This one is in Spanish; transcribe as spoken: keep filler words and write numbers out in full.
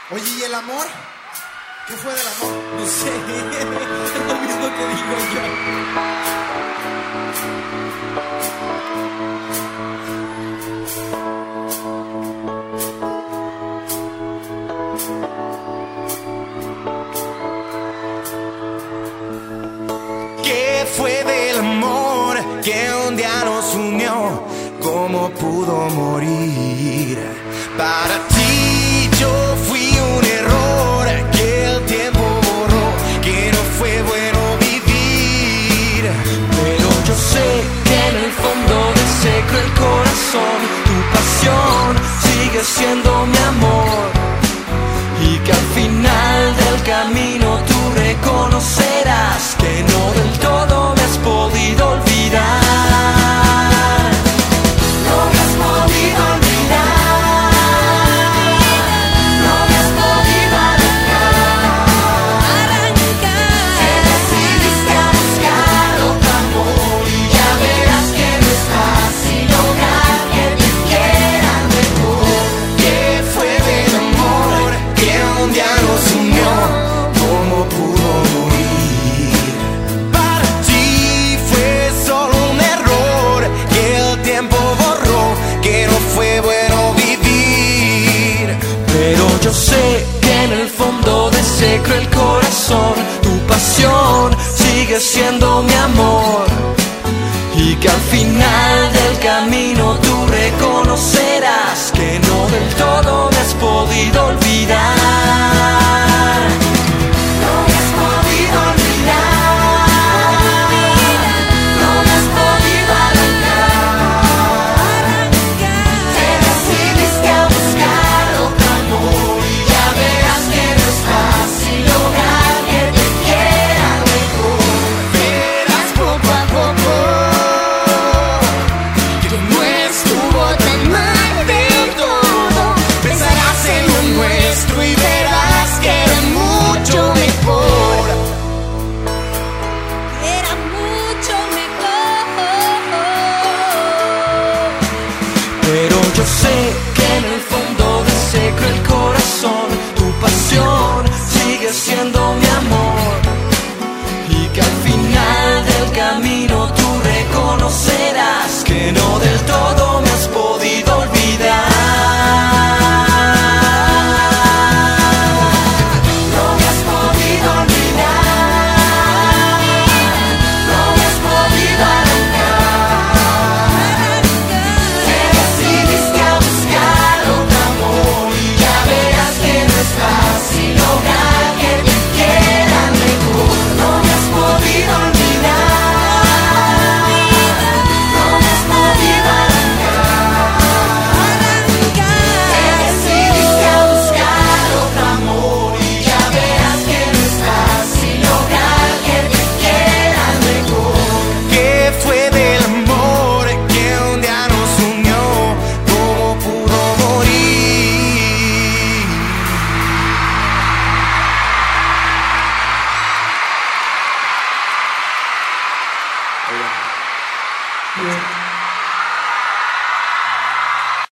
Oye, ¿y el amor? ¿Qué fue del amor? No sé, es lo mismo que digo yo. ¿Qué fue del amor que un día nos unió? ¿Cómo pudo morir? Para ti yo fui un error que el tiempo borró, que no fue bueno vivir. Pero yo sé que en el fondo de ese cruel corazón tu pasión sigue siendo mi amor, y que al final del camino tú reconocerás que no del todo me has podido olvidar. Yo sé que en el fondo de ese cruel